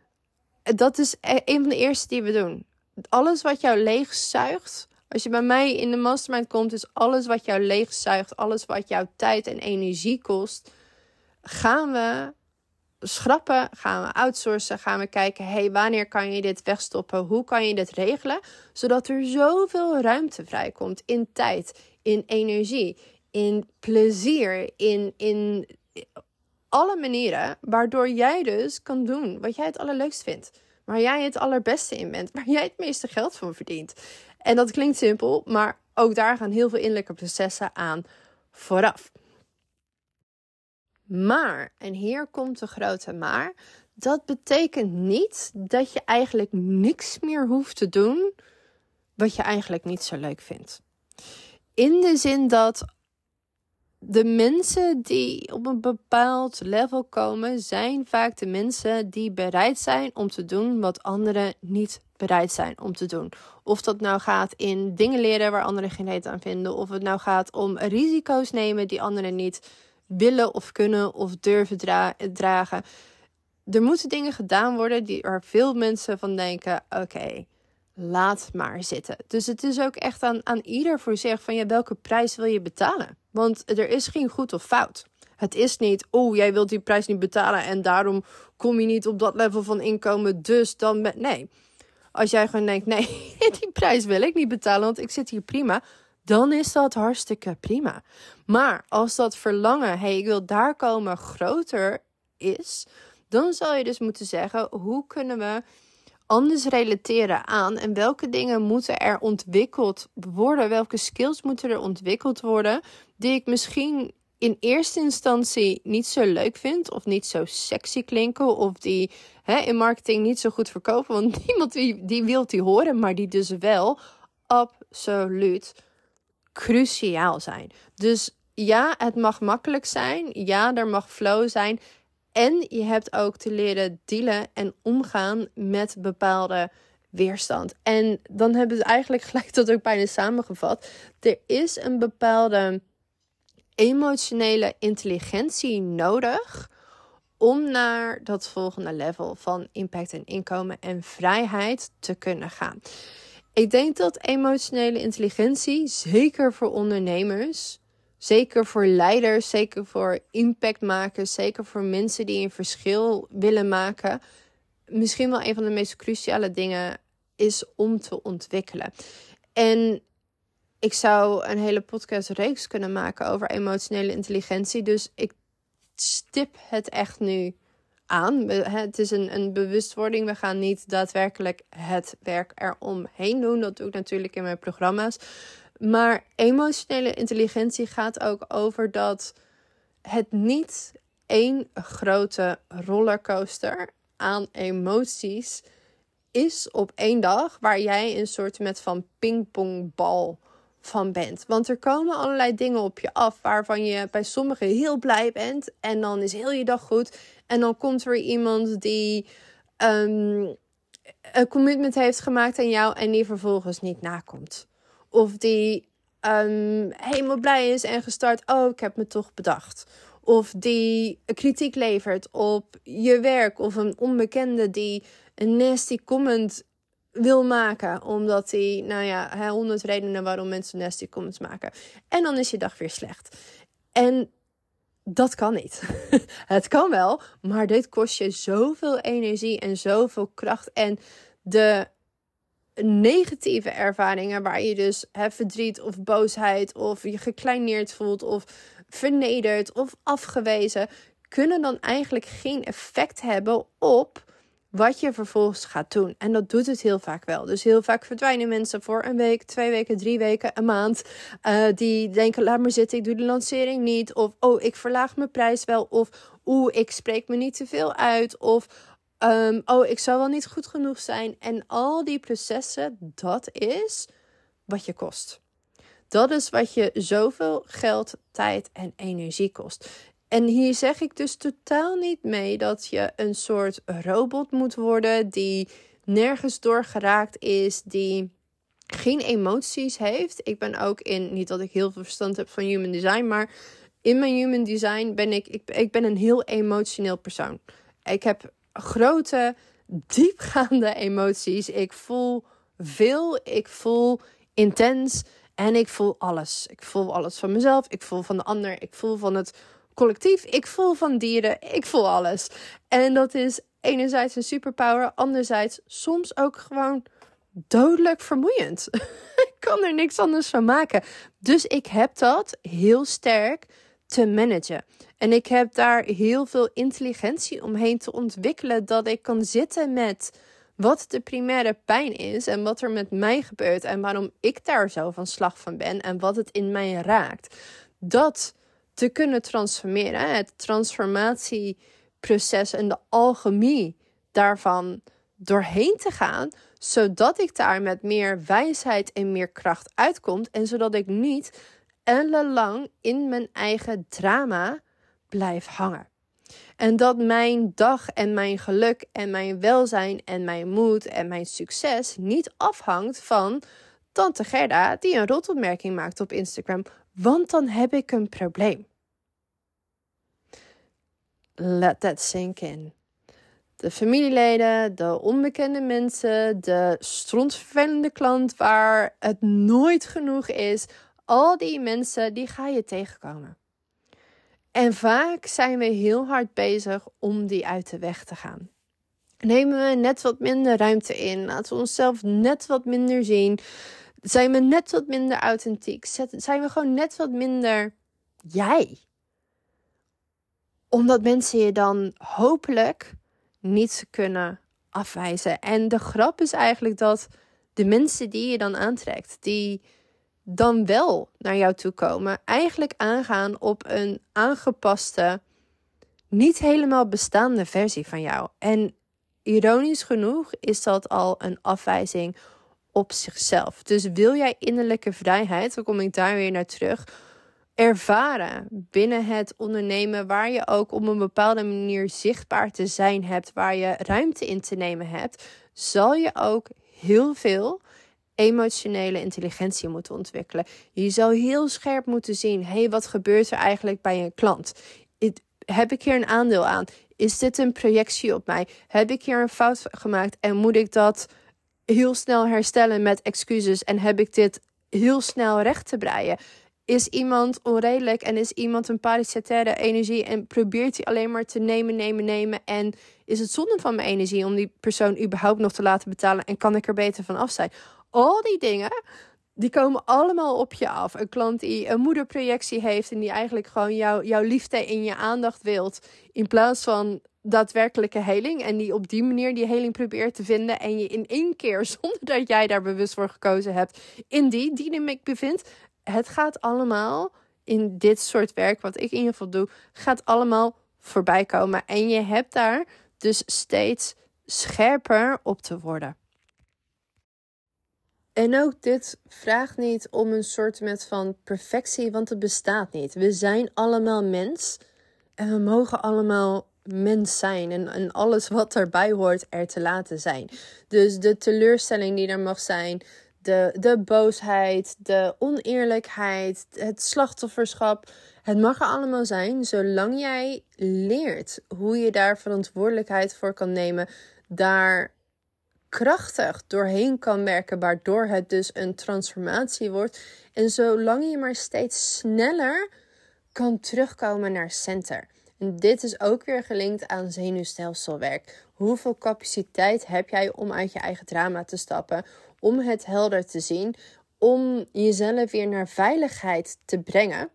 Dat is een van de eerste die we doen. Alles wat jou leegzuigt. Als je bij mij in de mastermind komt, is alles wat jou leegzuigt, alles wat jouw tijd en energie kost, gaan we schrappen, gaan we outsourcen, gaan we kijken, wanneer kan je dit wegstoppen, hoe kan je dit regelen, zodat er zoveel ruimte vrijkomt in tijd, in energie, in plezier, in alle manieren, waardoor jij dus kan doen wat jij het allerleukst vindt. Waar jij het allerbeste in bent, waar jij het meeste geld van verdient. En dat klinkt simpel, maar ook daar gaan heel veel innerlijke processen aan vooraf. Maar, en hier komt de grote maar, dat betekent niet dat je eigenlijk niks meer hoeft te doen wat je eigenlijk niet zo leuk vindt. In de zin dat de mensen die op een bepaald level komen, zijn vaak de mensen die bereid zijn om te doen wat anderen niet bereid zijn om te doen. Of dat nou gaat in dingen leren waar anderen geen reet aan vinden. Of het nou gaat om risico's nemen die anderen niet willen of kunnen of durven dragen. Er moeten dingen gedaan worden waar veel mensen van denken, oké, laat maar zitten. Dus het is ook echt aan ieder voor zich van welke prijs wil je betalen? Want er is geen goed of fout. Het is niet, jij wilt die prijs niet betalen en daarom kom je niet op dat level van inkomen, dus dan nee. Als jij gewoon denkt, nee, die prijs wil ik niet betalen, want ik zit hier prima, dan is dat hartstikke prima. Maar als dat verlangen, ik wil daar komen, groter is, dan zal je dus moeten zeggen, hoe kunnen we anders relateren aan en welke dingen moeten er ontwikkeld worden, welke skills moeten er ontwikkeld worden, die ik misschien in eerste instantie niet zo leuk vind of niet zo sexy klinken of die in marketing niet zo goed verkopen, want niemand die wil die horen, maar die dus wel absoluut cruciaal zijn. Dus ja, het mag makkelijk zijn. Ja, er mag flow zijn. En je hebt ook te leren dealen en omgaan met bepaalde weerstand. En dan hebben we het eigenlijk gelijk tot ook bijna samengevat. Er is een bepaalde emotionele intelligentie nodig om naar dat volgende level van impact en inkomen en vrijheid te kunnen gaan. Ik denk dat emotionele intelligentie, zeker voor ondernemers, zeker voor leiders, zeker voor impactmakers, zeker voor mensen die een verschil willen maken, misschien wel een van de meest cruciale dingen is om te ontwikkelen. En ik zou een hele podcastreeks kunnen maken over emotionele intelligentie. Dus ik stip het echt nu aan. Het is een bewustwording. We gaan niet daadwerkelijk het werk eromheen doen. Dat doe ik natuurlijk in mijn programma's. Maar emotionele intelligentie gaat ook over dat het niet één grote rollercoaster aan emoties is op één dag waar jij een soort met van pingpongbal van bent. Want er komen allerlei dingen op je af waarvan je bij sommigen heel blij bent en dan is heel je dag goed. En dan komt er iemand die een commitment heeft gemaakt aan jou en die vervolgens niet nakomt. Of die helemaal blij is en gestart, ik heb me toch bedacht. Of die kritiek levert op je werk. Of een onbekende die een nasty comment wil maken. Omdat hij 100 redenen waarom mensen nasty comments maken. En dan is je dag weer slecht. En dat kan niet. Het kan wel, maar dit kost je zoveel energie en zoveel kracht. En de negatieve ervaringen waar je dus verdriet of boosheid of je gekleineerd voelt of vernederd of afgewezen, kunnen dan eigenlijk geen effect hebben op wat je vervolgens gaat doen. En dat doet het heel vaak wel. Dus heel vaak verdwijnen mensen voor een week, 2 weken, 3 weken, een maand. Die denken, laat maar zitten, ik doe de lancering niet. Of, ik verlaag mijn prijs wel. Of, ik spreek me niet te veel uit. Of, ik zou wel niet goed genoeg zijn. En al die processen, dat is wat je kost. Dat is wat je zoveel geld, tijd en energie kost. En hier zeg ik dus totaal niet mee dat je een soort robot moet worden die nergens door geraakt is, die geen emoties heeft. Ik ben ook niet dat ik heel veel verstand heb van human design, maar in mijn human design ben ik ben een heel emotioneel persoon. Ik heb grote, diepgaande emoties. Ik voel veel, ik voel intens en ik voel alles. Ik voel alles van mezelf, ik voel van de ander, ik voel van het collectief, ik voel van dieren, ik voel alles. En dat is enerzijds een superpower, anderzijds soms ook gewoon dodelijk vermoeiend. Ik kan er niks anders van maken. Dus ik heb dat heel sterk te managen. En ik heb daar heel veel intelligentie omheen te ontwikkelen, dat ik kan zitten met wat de primaire pijn is en wat er met mij gebeurt en waarom ik daar zo van slag van ben en wat het in mij raakt. Dat te kunnen transformeren, het transformatieproces en de alchemie daarvan doorheen te gaan, zodat ik daar met meer wijsheid en meer kracht uitkom en zodat ik niet ellenlang in mijn eigen drama blijf hangen. En dat mijn dag en mijn geluk en mijn welzijn en mijn moed en mijn succes niet afhangt van tante Gerda die een rotopmerking maakt op Instagram, want dan heb ik een probleem. Let that sink in. De familieleden, de onbekende mensen, de strontvervelende klant waar het nooit genoeg is. Al die mensen, die ga je tegenkomen. En vaak zijn we heel hard bezig om die uit de weg te gaan. Nemen we net wat minder ruimte in. Laten we onszelf net wat minder zien. Zijn we net wat minder authentiek. Zijn we gewoon net wat minder jij. Omdat mensen je dan hopelijk niet kunnen afwijzen. En de grap is eigenlijk dat de mensen die je dan aantrekt, die dan wel naar jou toe komen, eigenlijk aangaan op een aangepaste, niet helemaal bestaande versie van jou. En ironisch genoeg is dat al een afwijzing op zichzelf. Dus wil jij innerlijke vrijheid, dan kom ik daar weer naar terug, ervaren binnen het ondernemen, waar je ook op een bepaalde manier zichtbaar te zijn hebt, waar je ruimte in te nemen hebt, zal je ook heel veel emotionele intelligentie moeten ontwikkelen. Je zal heel scherp moeten zien, hey, wat gebeurt er eigenlijk bij een klant? Heb ik hier een aandeel aan? Is dit een projectie op mij? Heb ik hier een fout gemaakt en moet ik dat heel snel herstellen met excuses en heb ik dit heel snel recht te breien? Is iemand onredelijk en is iemand een parasitaire energie en probeert hij alleen maar te nemen en is het zonde van mijn energie om die persoon überhaupt nog te laten betalen en kan ik er beter van af zijn? Al die dingen, die komen allemaal op je af. Een klant die een moederprojectie heeft en die eigenlijk gewoon jouw liefde en je aandacht wilt in plaats van daadwerkelijke heling en die op die manier die heling probeert te vinden en je in één keer, zonder dat jij daar bewust voor gekozen hebt, in die dynamiek bevindt. Het gaat allemaal in dit soort werk, wat ik in ieder geval doe, gaat allemaal voorbij komen. En je hebt daar dus steeds scherper op te worden. En ook dit vraagt niet om een soort van perfectie, want het bestaat niet. We zijn allemaal mens en we mogen allemaal mens zijn en alles wat daarbij hoort er te laten zijn. Dus de teleurstelling die er mag zijn, de boosheid, de oneerlijkheid, het slachtofferschap. Het mag er allemaal zijn, zolang jij leert hoe je daar verantwoordelijkheid voor kan nemen, daar krachtig doorheen kan werken, waardoor het dus een transformatie wordt. En zolang je maar steeds sneller kan terugkomen naar center. En dit is ook weer gelinkt aan zenuwstelselwerk. Hoeveel capaciteit heb jij om uit je eigen drama te stappen? Om het helder te zien. Om jezelf weer naar veiligheid te brengen.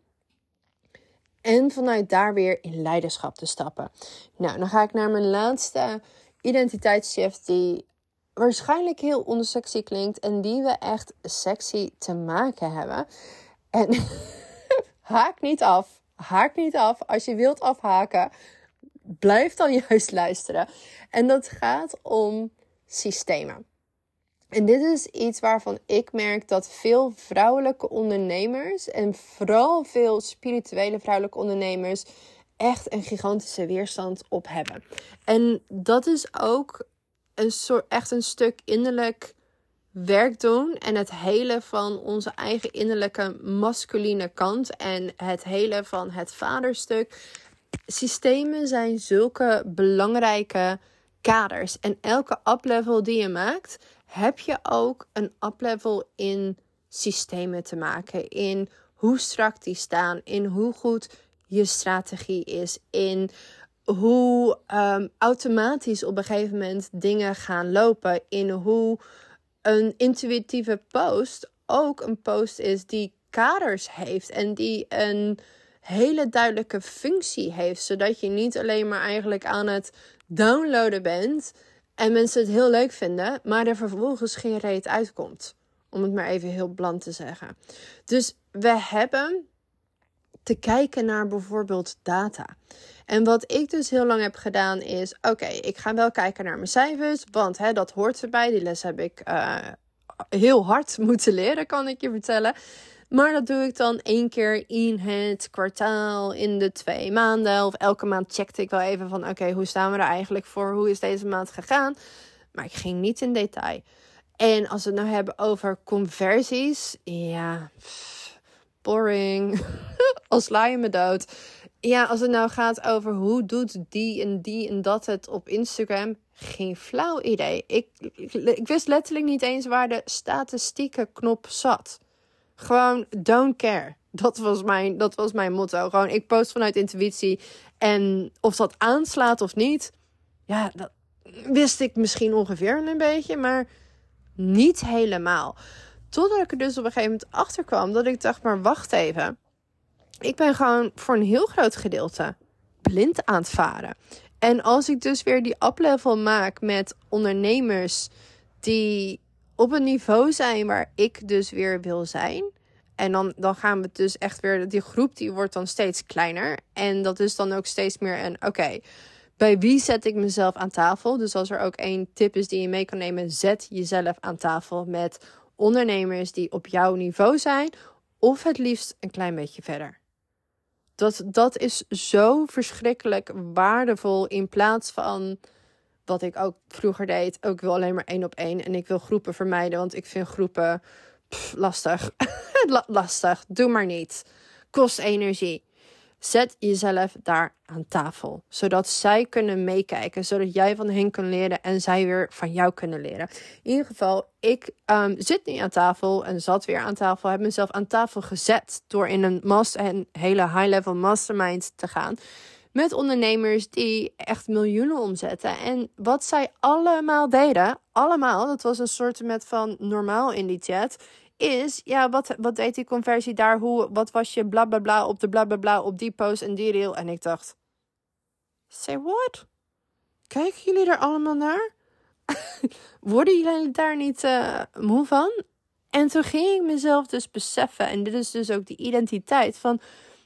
En vanuit daar weer in leiderschap te stappen. Nou, dan ga ik naar mijn laatste identiteitsshift die waarschijnlijk heel onsexy klinkt. En die we echt sexy te maken hebben. En haak niet af. Haak niet af. Als je wilt afhaken, blijf dan juist luisteren. En dat gaat om systemen. En dit is iets waarvan ik merk dat veel vrouwelijke ondernemers en vooral veel spirituele vrouwelijke ondernemers echt een gigantische weerstand op hebben. En dat is ook echt een stuk innerlijk werk doen en het helen van onze eigen innerlijke masculine kant en het helen van het vaderstuk. Systemen zijn zulke belangrijke kaders en elke uplevel die je maakt, heb je ook een uplevel in systemen te maken, in hoe strak die staan, in hoe goed je strategie is, in hoe automatisch op een gegeven moment dingen gaan lopen, in hoe een intuïtieve post ook een post is die kaders heeft en die een hele duidelijke functie heeft, zodat je niet alleen maar eigenlijk aan het downloaden bent en mensen het heel leuk vinden, maar er vervolgens geen reet uitkomt. Om het maar even heel bland te zeggen. Dus we hebben te kijken naar bijvoorbeeld data. En wat ik dus heel lang heb gedaan is, oké, ik ga wel kijken naar mijn cijfers, want dat hoort erbij. Die les heb ik heel hard moeten leren, kan ik je vertellen. Maar dat doe ik dan 1 keer in het kwartaal, in de 2 maanden. Of elke maand checkte ik wel even van, oké, hoe staan we er eigenlijk voor? Hoe is deze maand gegaan? Maar ik ging niet in detail. En als we het nou hebben over conversies, ja, boring. Al sla je me dood. Ja, als het nou gaat over hoe doet die en dat het op Instagram, geen flauw idee. Ik wist letterlijk niet eens waar de statistieken knop zat. Gewoon don't care. Dat was mijn motto. Gewoon, ik post vanuit intuïtie. En of dat aanslaat of niet, ja, dat wist ik misschien ongeveer een beetje, maar niet helemaal. Totdat ik er dus op een gegeven moment achter kwam dat ik dacht, maar wacht even. Ik ben gewoon voor een heel groot gedeelte blind aan het varen. En als ik dus weer die up-level maak met ondernemers die op een niveau zijn waar ik dus weer wil zijn. En dan gaan we dus echt weer, die groep die wordt dan steeds kleiner. En dat is dan ook steeds meer een, oké, bij wie zet ik mezelf aan tafel? Dus als er ook één tip is die je mee kan nemen, zet jezelf aan tafel met ondernemers die op jouw niveau zijn. Of het liefst een klein beetje verder. Dat is zo verschrikkelijk waardevol in plaats van wat ik ook vroeger deed. Ook wil alleen maar 1 op 1 en ik wil groepen vermijden, want ik vind groepen lastig. Lastig, doe maar niet. Kost energie. Zet jezelf daar aan tafel, zodat zij kunnen meekijken, zodat jij van hen kan leren en zij weer van jou kunnen leren. In ieder geval, ik zit nu aan tafel en zat weer aan tafel, heb mezelf aan tafel gezet door in een hele high-level mastermind te gaan met ondernemers die echt miljoenen omzetten. En wat zij allemaal deden, dat was een soort van normaal in die chat, is, ja, wat deed die conversie daar? Wat was je bla bla bla op de bla bla bla op die post en die reel? En ik dacht, say what? Kijken jullie er allemaal naar? Worden jullie daar niet moe van? En toen ging ik mezelf dus beseffen, en dit is dus ook die identiteit van,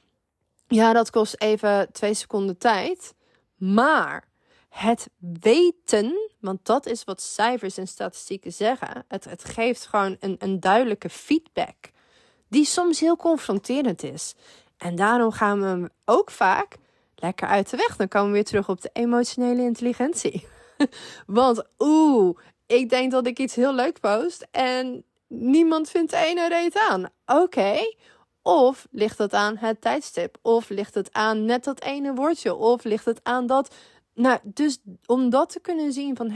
ja, dat kost even 2 seconden tijd, maar het weten, want dat is wat cijfers en statistieken zeggen. Het geeft gewoon een duidelijke feedback die soms heel confronterend is. En daarom gaan we hem ook vaak lekker uit de weg. Dan komen we weer terug op de emotionele intelligentie. Want ik denk dat ik iets heel leuk post en niemand vindt de ene reet aan. Oké. Of ligt het aan het tijdstip? Of ligt het aan net dat ene woordje? Of ligt het aan dat... Nou, dus om dat te kunnen zien van,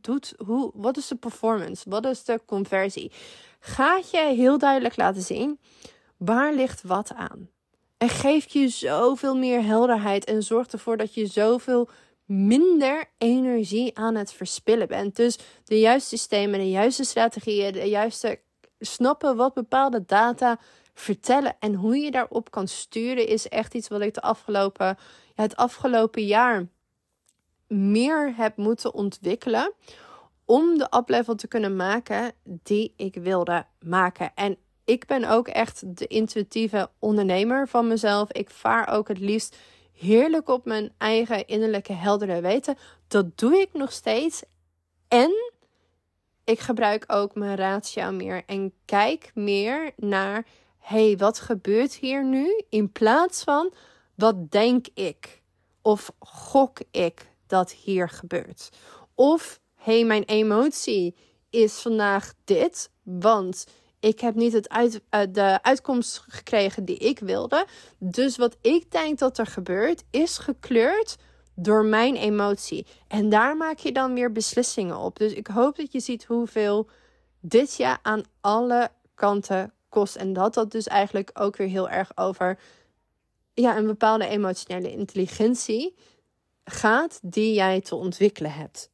wat is de performance? Wat is de conversie? Gaat je heel duidelijk laten zien, waar ligt wat aan? En geeft je zoveel meer helderheid en zorgt ervoor dat je zoveel minder energie aan het verspillen bent. Dus de juiste systemen, de juiste strategieën, de juiste snappen wat bepaalde data vertellen en hoe je daarop kan sturen is echt iets wat ik het afgelopen jaar meer heb moeten ontwikkelen om de up-level te kunnen maken die ik wilde maken. En ik ben ook echt de intuïtieve ondernemer van mezelf. Ik vaar ook het liefst heerlijk op mijn eigen innerlijke heldere weten. Dat doe ik nog steeds. En ik gebruik ook mijn ratio meer en kijk meer naar, wat gebeurt hier nu? In plaats van, wat denk ik? Of gok ik dat hier gebeurt? Of, mijn emotie is vandaag dit, want ik heb niet de uitkomst gekregen die ik wilde. Dus wat ik denk dat er gebeurt, is gekleurd door mijn emotie. En daar maak je dan weer beslissingen op. Dus ik hoop dat je ziet hoeveel dit je aan alle kanten kost. En dat dus eigenlijk ook weer heel erg over een bepaalde emotionele intelligentie gaat die jij te ontwikkelen hebt.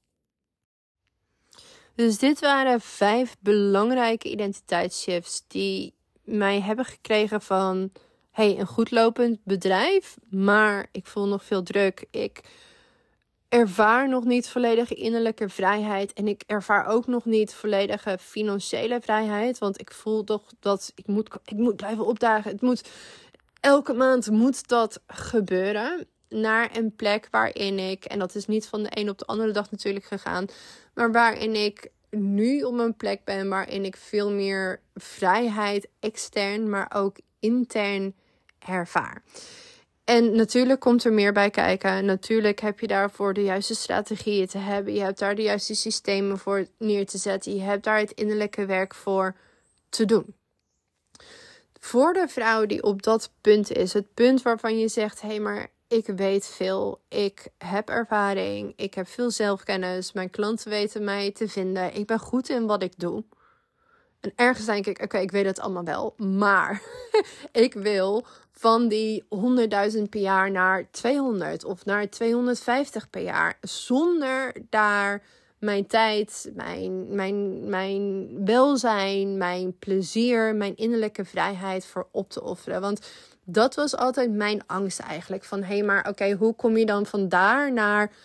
Dus dit waren 5 belangrijke identiteitsshifts die mij hebben gekregen van een goed lopend bedrijf, maar ik voel nog veel druk. Ik ervaar nog niet volledige innerlijke vrijheid en ik ervaar ook nog niet volledige financiële vrijheid, want ik voel toch dat ik moet blijven opdagen. Elke maand moet dat gebeuren naar een plek waarin ik, en dat is niet van de een op de andere dag natuurlijk gegaan, maar waarin ik nu op een plek ben waarin ik veel meer vrijheid extern, maar ook intern ervaar. En natuurlijk komt er meer bij kijken. Natuurlijk heb je daarvoor de juiste strategieën te hebben. Je hebt daar de juiste systemen voor neer te zetten. Je hebt daar het innerlijke werk voor te doen. Voor de vrouw die op dat punt is, het punt waarvan je zegt, maar ik weet veel, ik heb ervaring, ik heb veel zelfkennis, mijn klanten weten mij te vinden, ik ben goed in wat ik doe. En ergens denk ik, oké, ik weet het allemaal wel, maar ik wil van die 100.000 per jaar naar 200 of naar 250 per jaar, zonder daar mijn tijd, mijn welzijn, mijn plezier, mijn innerlijke vrijheid voor op te offeren. Want dat was altijd mijn angst eigenlijk. Van maar oké, hoe kom je dan van daar naar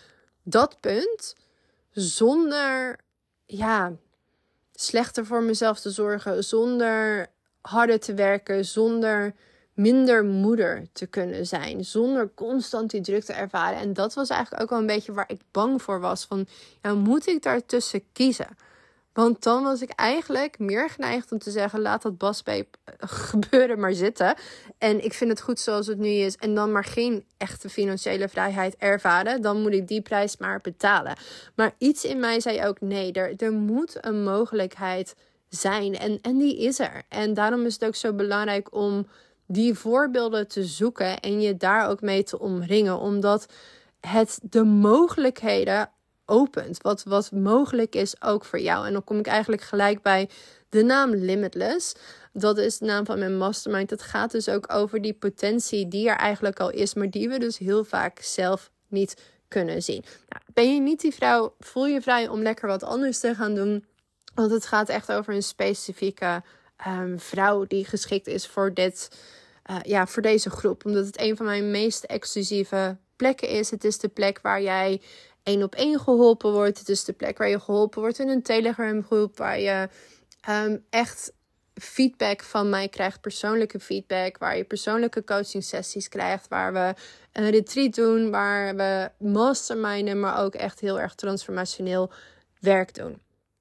dat punt zonder slechter voor mezelf te zorgen, zonder harder te werken, zonder minder moeder te kunnen zijn, zonder constant die druk te ervaren. En dat was eigenlijk ook wel een beetje waar ik bang voor was. Van, moet ik daartussen kiezen? Want dan was ik eigenlijk meer geneigd om te zeggen, laat dat basbabe gebeuren maar zitten. En ik vind het goed zoals het nu is. En dan maar geen echte financiële vrijheid ervaren. Dan moet ik die prijs maar betalen. Maar iets in mij zei ook, nee, er moet een mogelijkheid zijn. En die is er. En daarom is het ook zo belangrijk om die voorbeelden te zoeken en je daar ook mee te omringen. Omdat het de mogelijkheden opent. Wat mogelijk is ook voor jou. En dan kom ik eigenlijk gelijk bij de naam Limitless. Dat is de naam van mijn mastermind. Het gaat dus ook over die potentie die er eigenlijk al is, maar die we dus heel vaak zelf niet kunnen zien. Nou, ben je niet die vrouw, voel je vrij om lekker wat anders te gaan doen. Want het gaat echt over een specifieke vrouw die geschikt is voor voor deze groep. Omdat het een van mijn meest exclusieve plekken is. Het is de plek waar jij 1-op-1 geholpen wordt. Het is de plek waar je geholpen wordt in een Telegram groep. Waar je echt feedback van mij krijgt. Persoonlijke feedback. Waar je persoonlijke coaching sessies krijgt. Waar we een retreat doen. Waar we masterminden. Maar ook echt heel erg transformationeel werk doen.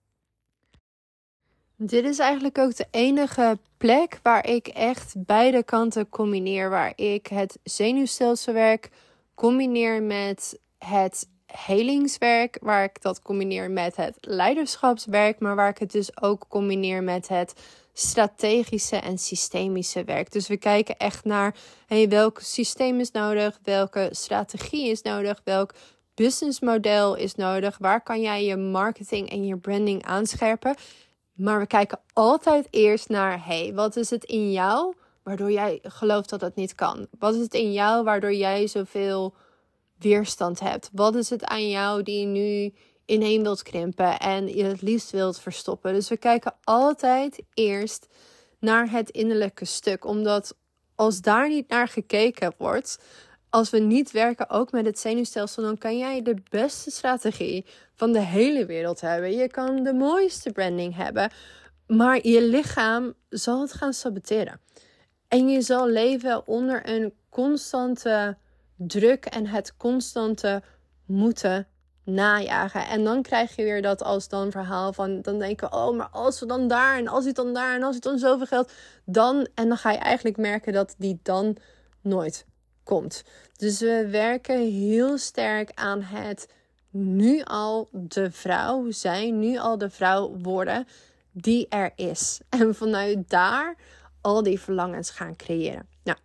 Dit is eigenlijk ook de enige plek waar ik echt beide kanten combineer. Waar ik het zenuwstelselwerk combineer met het helingswerk. Waar ik dat combineer met het leiderschapswerk. Maar waar ik het dus ook combineer met het strategische en systemische werk. Dus we kijken echt naar welk systeem is nodig. Welke strategie is nodig. Welk businessmodel is nodig. Waar kan jij je marketing en je branding aanscherpen. Maar we kijken altijd eerst naar, wat is het in jou waardoor jij gelooft dat het niet kan? Wat is het in jou waardoor jij zoveel weerstand hebt? Wat is het aan jou die je nu ineen wilt krimpen en je het liefst wilt verstoppen? Dus we kijken altijd eerst naar het innerlijke stuk. Omdat als daar niet naar gekeken wordt, als we niet werken ook met het zenuwstelsel, dan kan jij de beste strategie van de hele wereld hebben. Je kan de mooiste branding hebben, maar je lichaam zal het gaan saboteren. En je zal leven onder een constante druk en het constante moeten najagen. En dan krijg je weer dat als dan verhaal van, dan denken we, maar als we dan daar en als het dan daar en als het dan zoveel geld, dan. En dan ga je eigenlijk merken dat die dan nooit komt. Dus we werken heel sterk aan het nu al de vrouw zijn, nu al de vrouw worden die er is. En vanuit daar al die verlangens gaan creëren. Nou,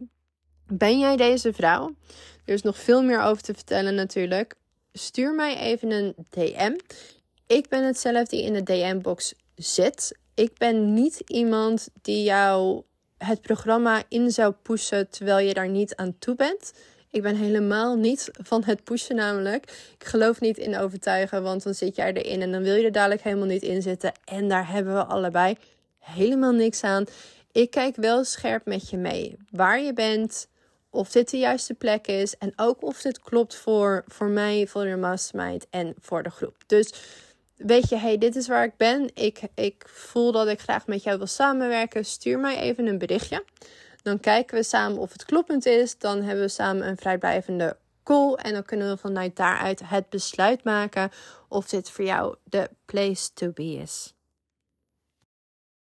ben jij deze vrouw? Er is nog veel meer over te vertellen natuurlijk. Stuur mij even een DM. Ik ben het zelf die in de DM-box zit. Ik ben niet iemand die jou het programma in zou pushen terwijl je daar niet aan toe bent. Ik ben helemaal niet van het pushen namelijk. Ik geloof niet in overtuigen, want dan zit jij erin en dan wil je er dadelijk helemaal niet in zitten. En daar hebben we allebei helemaal niks aan. Ik kijk wel scherp met je mee waar je bent, of dit de juiste plek is en ook of dit klopt voor mij, voor de mastermind en voor de groep. Dus weet je, dit is waar ik ben. Ik voel dat ik graag met jou wil samenwerken. Stuur mij even een berichtje. Dan kijken we samen of het kloppend is. Dan hebben we samen een vrijblijvende call. En dan kunnen we vanuit daaruit het besluit maken of dit voor jou de place to be is.